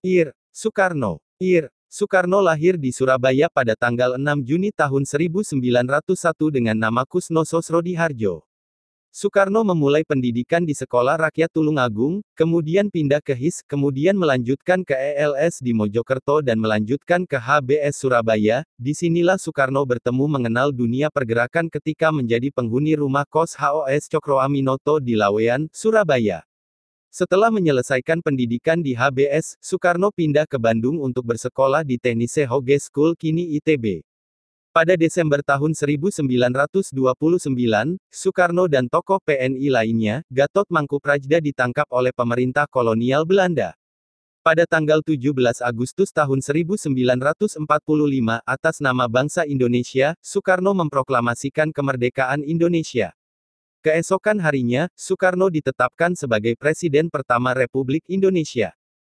Soekarno lahir di Surabaya pada tanggal 6 Juni tahun 1901 dengan nama Kusno Sosrodihardjo. Soekarno memulai pendidikan di Sekolah Rakyat Tulungagung, kemudian pindah ke HIS, kemudian melanjutkan ke ELS di Mojokerto dan melanjutkan ke HBS Surabaya. Disinilah Soekarno bertemu mengenal dunia pergerakan ketika menjadi penghuni rumah kos HOS Cokroaminoto di Lawean, Surabaya. Setelah menyelesaikan pendidikan di HBS, Soekarno pindah ke Bandung untuk bersekolah di Teknise Hoge School kini ITB. Pada Desember tahun 1929, Soekarno dan tokoh PNI lainnya, Gatot Mangkuprajda ditangkap oleh pemerintah kolonial Belanda. Pada tanggal 17 Agustus tahun 1945, atas nama bangsa Indonesia, Soekarno memproklamasikan kemerdekaan Indonesia. Keesokan harinya, Soekarno ditetapkan sebagai Presiden pertama Republik Indonesia.